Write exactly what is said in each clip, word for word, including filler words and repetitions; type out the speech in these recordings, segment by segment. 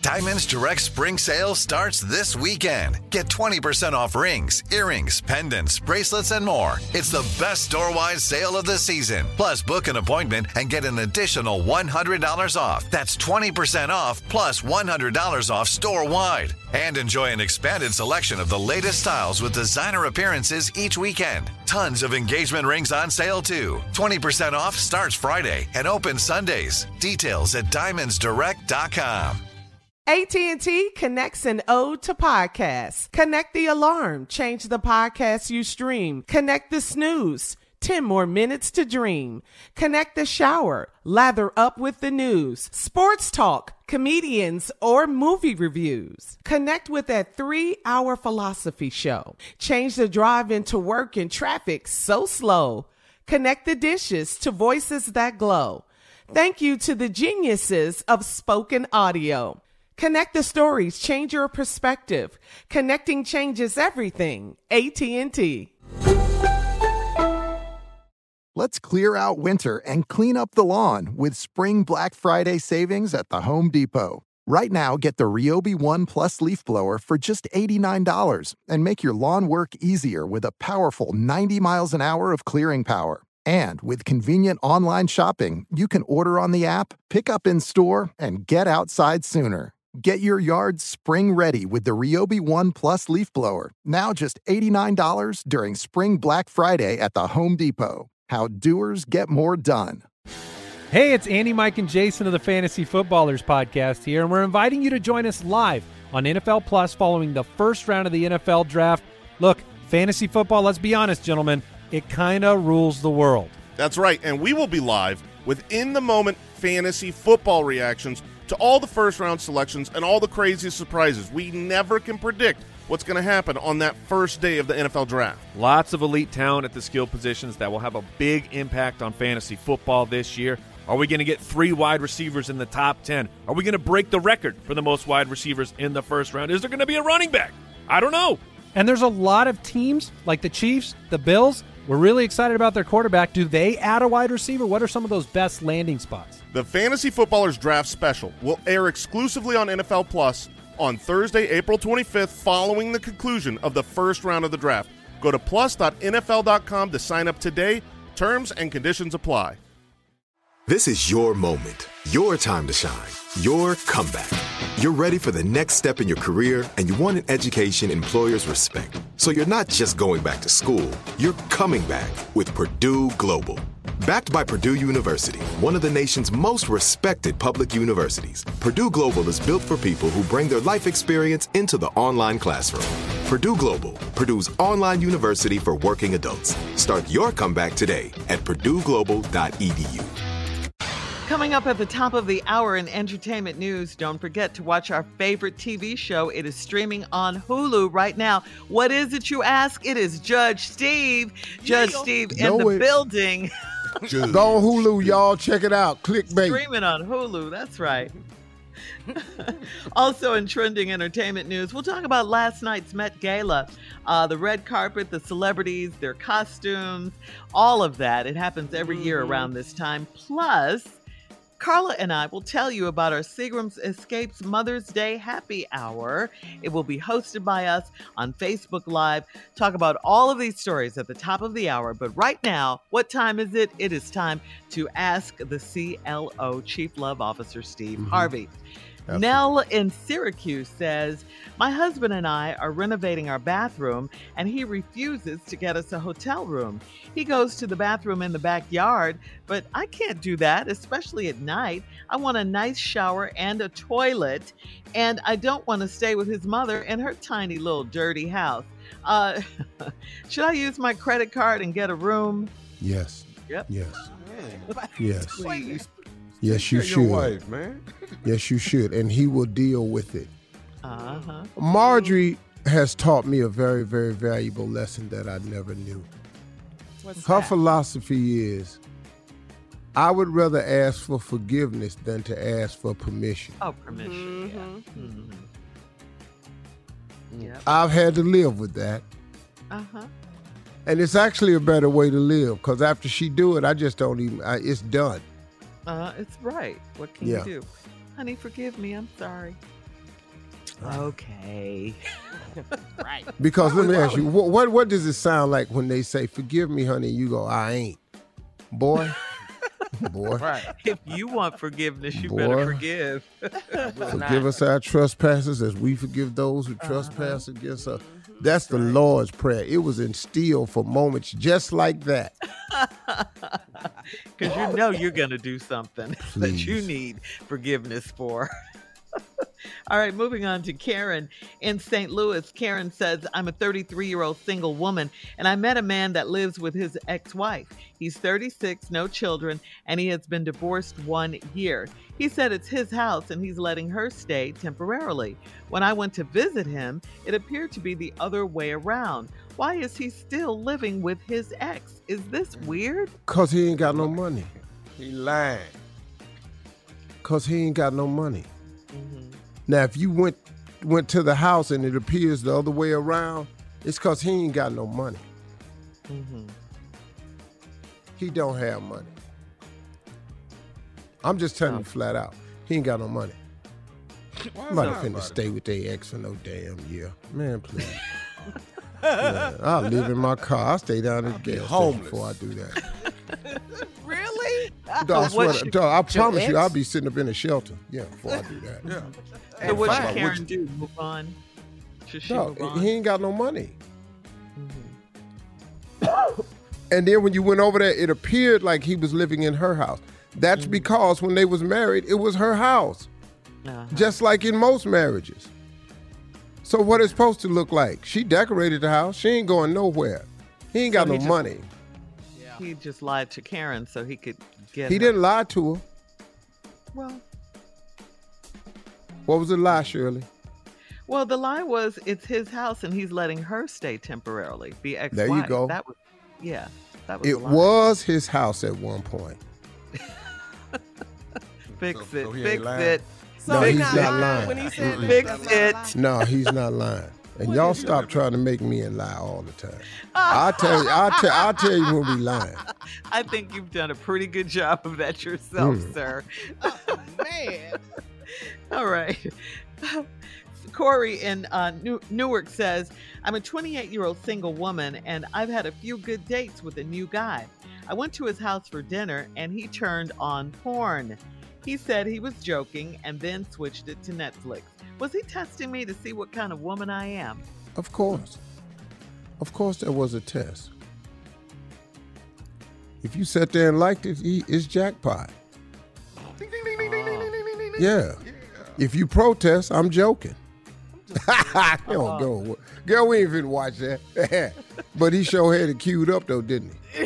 Diamonds Direct Spring Sale starts this weekend. Get twenty percent off rings, earrings, pendants, bracelets, and more. It's the best store-wide sale of the season. Plus, book an appointment and get an additional one hundred dollars off. That's twenty percent off plus one hundred dollars off store-wide. And enjoy an expanded selection of the latest styles with designer appearances each weekend. Tons of engagement rings on sale, too. twenty percent off starts Friday and opens Sundays. Details at diamonds direct dot com. A T and T connects an ode to podcasts. Connect the alarm. Change the podcast you stream. Connect the snooze. ten more minutes to dream. Connect the shower. Lather up with the news. Sports talk, comedians, or movie reviews. Connect with that three-hour philosophy show. Change the drive into work in traffic so slow. Connect the dishes to voices that glow. Thank you to the geniuses of spoken audio. Connect the stories, change your perspective. Connecting changes everything. A T and T. Let's clear out winter and clean up the lawn with spring Black Friday savings at the Home Depot. Right now, get the Ryobi One Plus leaf blower for just eighty-nine dollars and make your lawn work easier with a powerful ninety miles an hour of clearing power. And with convenient online shopping, you can order on the app, pick up in store, and get outside sooner. Get your yard spring ready with the Ryobi One Plus leaf blower, now just eighty-nine dollars during Spring Black Friday at the Home Depot. How doers get more done. Hey, it's Andy, Mike, and Jason of the Fantasy Footballers podcast here, and we're inviting you to join us live on N F L Plus following the first round of the N F L Draft. Look, fantasy football, let's be honest, gentlemen, it kind of rules the world. That's right, and we will be live with in-the-moment fantasy football reactions to all the first-round selections and all the craziest surprises. We never can predict what's going to happen on that first day of the N F L Draft. Lots of elite talent at the skill positions that will have a big impact on fantasy football this year. Are we going to get three wide receivers in the top ten? Are we going to break the record for the most wide receivers in the first round? Is there going to be a running back? I don't know. And there's a lot of teams like the Chiefs, the Bills. We're really excited about their quarterback. Do they add a wide receiver? What are some of those best landing spots? The Fantasy Footballers Draft Special will air exclusively on N F L Plus on Thursday, April twenty-fifth, following the conclusion of the first round of the draft. Go to plus dot N F L dot com to sign up today. Terms and conditions apply. This is your moment, your time to shine, your comeback. You're ready for the next step in your career, and you want an education employers respect. So you're not just going back to school, you're coming back with Purdue Global. Backed by Purdue University, one of the nation's most respected public universities, Purdue Global is built for people who bring their life experience into the online classroom. Purdue Global, Purdue's online university for working adults. Start your comeback today at purdue global dot e d u. Coming up at the top of the hour in entertainment news, don't forget to watch our favorite T V show. It is streaming on Hulu right now. What is it, you ask? It is Judge Steve. Judge yeah, Steve in the it. building. Go on Hulu, y'all. Check it out. Clickbait. Streaming on Hulu. That's right. Also in trending entertainment news, we'll talk about last night's Met Gala. Uh, the red carpet, the celebrities, their costumes, all of that. It happens every mm-hmm. year around this time. Plus, Carla and I will tell you about our Seagram's Escapes Mother's Day Happy Hour. It will be hosted by us on Facebook Live. Talk about all of these stories at the top of the hour. But right now, what time is it? It is time to ask the C L O, Chief Love Officer Steve mm-hmm. Harvey. Absolutely. Nell in Syracuse says, my husband and I are renovating our bathroom and he refuses to get us a hotel room. He goes to the bathroom in the backyard, but I can't do that, especially at night. I want a nice shower and a toilet, and I don't want to stay with his mother in her tiny little dirty house. Uh, should I use my credit card and get a room? Yes. Yep. Yes. Man. Yes. Please. Yes, you should. Your wife, man. Yes, you should, and he will deal with it. Uh-huh. Marjorie has taught me a very, very valuable lesson that I never knew. What's Her that? philosophy is, I would rather ask for forgiveness than to ask for permission. Oh, permission, Mm-hmm. yeah. Mm-hmm. Yep. I've had to live with that. Uh-huh. And it's actually a better way to live, because after she do it, I just don't even, I, it's done. Uh, it's right. What can Yeah. you do? Honey, forgive me. I'm sorry. Okay. Right. Because let me ask you, what, what what does it sound like when they say, forgive me, honey, you go, I ain't. Boy. Boy. Right. If you want forgiveness, you Boy. better forgive. Forgive us our trespasses as we forgive those who trespass Uh-huh. against us. That's the Lord's Prayer. It was instilled for moments just like that. Because you know you're going to do something that you Please. need forgiveness for. All right, moving on to Karen in Saint Louis. Karen says, I'm a thirty-three-year-old single woman, and I met a man that lives with his ex-wife. He's thirty-six, no children, and he has been divorced one year. He said it's his house, and he's letting her stay temporarily. When I went to visit him, it appeared to be the other way around. Why is he still living with his ex? Is this weird? Because he ain't got no money. He lying. Because he ain't got no money. Now, if you went went to the house and it appears the other way around, it's because he ain't got no money. Mm-hmm. He don't have money. I'm just telling you flat out. He ain't got no money. I'm not finna stay with their ex for no damn year. Man, please. Man, I'll live in my car. I'll stay down at the gas station homeless. before I do that. Really? Dog, I, swear what's to- your- dog, I promise ex? you, I'll be sitting up in a shelter. Yeah, before I do that. Yeah. So what fine. should Karen Would do? Move on? Should she No, move on? he ain't got no money. And then when you went over there, it appeared like he was living in her house. That's because when they was married, it was her house, Uh-huh. just like in most marriages. So what it's supposed to look like? She decorated the house. She ain't going nowhere. He ain't got So he no just- money. He just lied to Karen so he could get He her. didn't lie to her. Well, What was the lie, Shirley? well, the lie was it's his house and he's letting her stay temporarily. The ex-wife. There you go. That was, yeah, that was It the lie. was his house at one point. Fix So- it, so he fix ain't lying? it. So No, he's he's not not lying lying. when he said that? Fix That's not it. lying? No, he's not lying. And y'all stop trying to make me and lie all the time. I'll tell you, I'll tell, I'll tell you when we lying. I think you've done a pretty good job of that yourself, Mm. sir. Man. All right. Corey in uh, New- Newark says, I'm a twenty-eight-year-old single woman, and I've had a few good dates with a new guy. I went to his house for dinner, and he turned on porn. He said he was joking and then switched it to Netflix. Was he testing me to see what kind of woman I am? Of course. Of course there was a test. If you sat there and liked it, he, it's jackpot. Ding, ding, ding, ding, ding, ding, ding, ding, ding, ding. Yeah. If you protest, I'm joking. He don't go. Girl, we ain't finna watch that. But he sure had it queued up though, didn't he?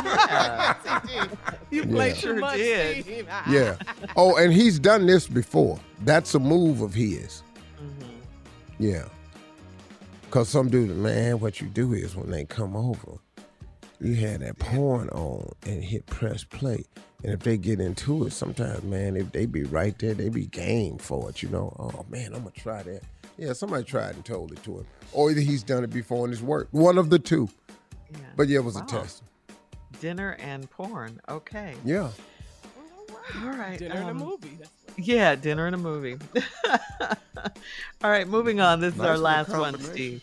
You Yeah. played Sure too much. did. Steve. Yeah. Oh, and he's done this before. That's a move of his. Yeah. Because some dude, man, what you do is when they come over, you have that porn on and hit press play. And if they get into it, sometimes, man, if they be right there, they be game for it, you know. Oh, man, I'm going to try that. Yeah, somebody tried and told it to him. Or either he's done it before and it's worked. One of the two. Yeah. But yeah, it was Wow. a test. Dinner and porn. Okay. Yeah. All right. Dinner and a um, movie. That's what- Yeah, dinner and a movie. All right, moving on. This is Nice our little last one, combination. Steve.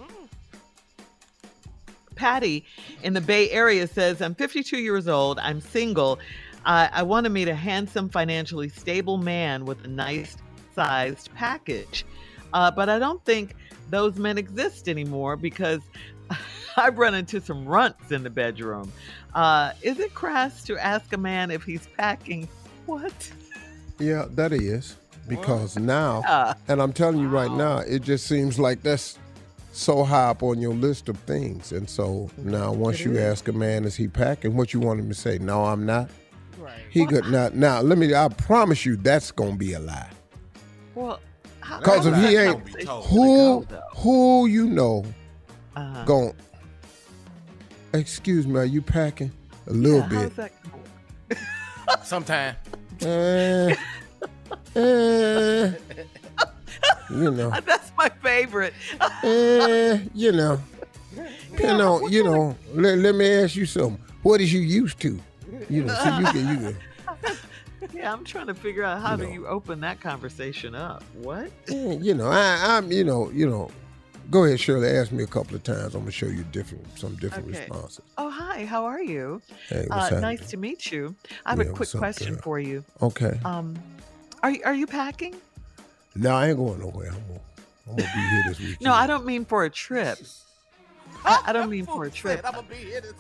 Patty in the Bay Area says, I'm fifty-two years old. I'm single. Uh, I want to meet a handsome, financially stable man with a nice sized package. Uh, but I don't think those men exist anymore because I've run into some runts in the bedroom. Uh, is it crass to ask a man if he's packing? What? Yeah, that is. Because now, Yeah. and I'm telling you right now, it just seems like that's so high up on your list of things. And so now once you ask a man, is he packing, what you want him to say? No, I'm not. Right. He could not. Now, let me, I promise you that's going to be a lie. Well, how- Because if how's he that ain't, conversation who, go, though? who you know Uh-huh. going, excuse me, are you packing? A little Yeah, bit. how's that go? Sometime. Eh, eh, you know. That's my favorite. Eh, you know, you know, you know. Let, let me ask you something. What is you used to? You know, so you can, you can. Yeah, I'm trying to figure out how you do know. you open that conversation up. What? You know, I, I'm, you know, you know. Go ahead, Shirley. Ask me a couple of times. I'm gonna show you different, some different okay. responses. Oh, hi. How are you? Hey, what's uh, nice to meet you. I have yeah, a quick question for you. Okay. Um, are you are you packing? No, I ain't going nowhere. I'm gonna, I'm gonna be here this weekend. No, I don't mean for a trip. I, I don't mean for a trip. I'm gonna be here this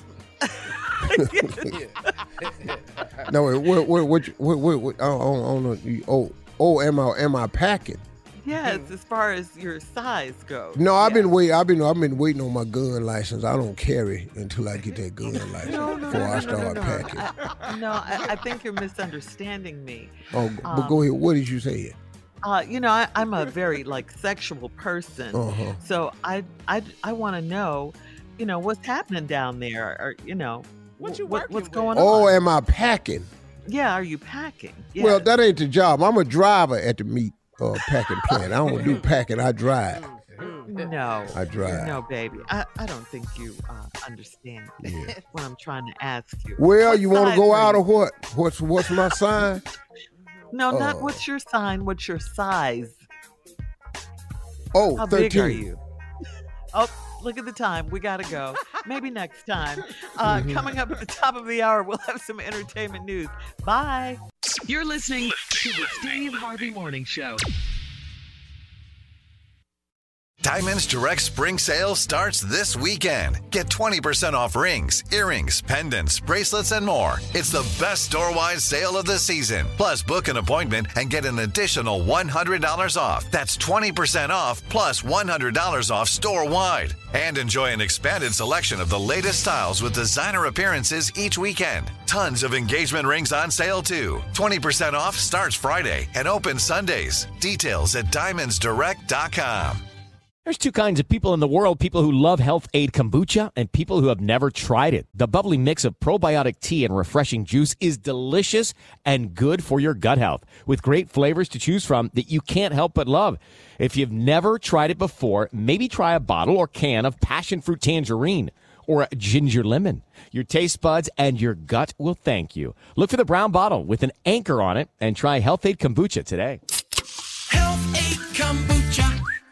No, wait, what, what, what, what, what, what I don't know. Oh, oh, am I, am I packing? Yes, as far as your size goes. No, I've yes. been waiting. I've been, I've been waiting on my gun license. I don't carry until I get that gun license no, no, before no, I no, start no, no. packing. I, no, I, I think you're misunderstanding me. Oh, um, but go ahead. What did you say? Uh, you know, I, I'm a very like sexual person, uh-huh. so I, I, I want to know, you know, what's happening down there, or you know, what you what, what's with? going oh, on? Oh, am I packing? Yeah, are you packing? Yes. Well, that ain't the job. I'm a driver at the meat uh, packing plant. I don't do packing. I drive. No, I drive. No, baby, I, I don't think you uh, understand yeah. what I'm trying to ask you. Well, what you want to go out you? or what? What's what's my sign? No, uh, not what's your sign. What's your size? Oh, how thirteen. Big are you? Oh, look at the time. We gotta go. Maybe next time. Uh, mm-hmm. Coming up at the top of the hour, we'll have some entertainment news. Bye. You're listening to the Steve Harvey Morning Show. Diamonds Direct Spring Sale starts this weekend. Get twenty percent off rings, earrings, pendants, bracelets, and more. It's the best store-wide sale of the season. Plus, book an appointment and get an additional one hundred dollars off. That's twenty percent off plus one hundred dollars off store-wide. And enjoy an expanded selection of the latest styles with designer appearances each weekend. Tons of engagement rings on sale, too. twenty percent off starts Friday and opens Sundays. Details at diamonds direct dot com. There's two kinds of people in the world, people who love Health Aid Kombucha and people who have never tried it. The bubbly mix of probiotic tea and refreshing juice is delicious and good for your gut health, with great flavors to choose from that you can't help but love. If you've never tried it before, maybe try a bottle or can of passion fruit tangerine or ginger lemon. Your taste buds and your gut will thank you. Look for the brown bottle with an anchor on it and try Health Aid Kombucha today. Health Aid Kombucha.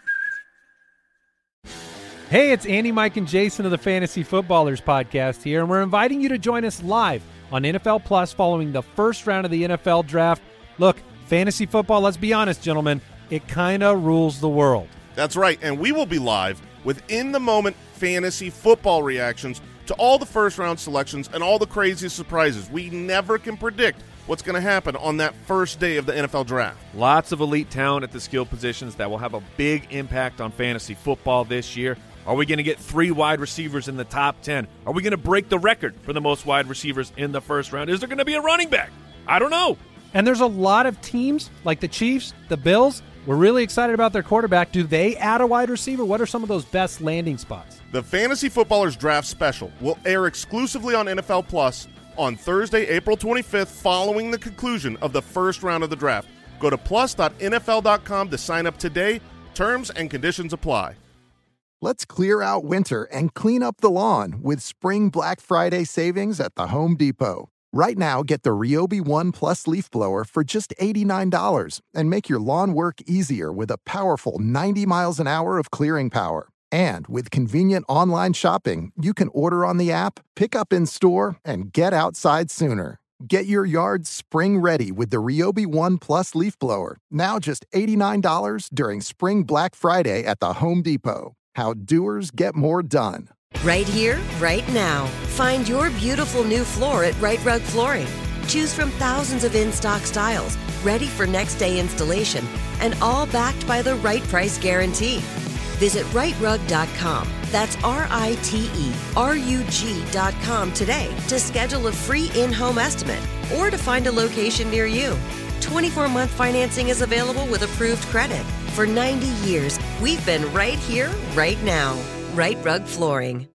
Hey, it's Andy, Mike, and Jason of the Fantasy Footballers podcast here, and we're inviting you to join us live on N F L Plus following the first round of the N F L Draft. Look, fantasy football, let's be honest, gentlemen, it kind of rules the world. That's right, and we will be live with in-the-moment fantasy football reactions to all the first-round selections and all the crazy surprises. We never can predict what's going to happen on that first day of the N F L Draft. Lots of elite talent at the skill positions that will have a big impact on fantasy football this year. Are we going to get three wide receivers in the top ten? Are we going to break the record for the most wide receivers in the first round? Is there going to be a running back? I don't know. And there's a lot of teams like the Chiefs, the Bills. We're really excited about their quarterback. Do they add a wide receiver? What are some of those best landing spots? The Fantasy Footballers Draft Special will air exclusively on N F L Plus on Thursday, April twenty-fifth, following the conclusion of the first round of the draft. Go to plus dot N F L dot com to sign up today. Terms and conditions apply. Let's clear out winter and clean up the lawn with spring Black Friday savings at the Home Depot. Right now, get the Ryobi One Plus leaf blower for just eighty-nine dollars and make your lawn work easier with a powerful ninety miles an hour of clearing power. And with convenient online shopping, you can order on the app, pick up in store, and get outside sooner. Get your yard spring ready with the Ryobi One Plus leaf blower, now just eighty-nine dollars during Spring Black Friday at the Home Depot. How doers get more done. Right here, right now. Find your beautiful new floor at Right Rug Flooring. Choose from thousands of in-stock styles, ready for next day installation, and all backed by the right price guarantee. Visit right rug dot com. That's R I T E R U G dot com today to schedule a free in-home estimate or to find a location near you. twenty-four month financing is available with approved credit. For ninety years, we've been right here, right now. Right Rug Flooring.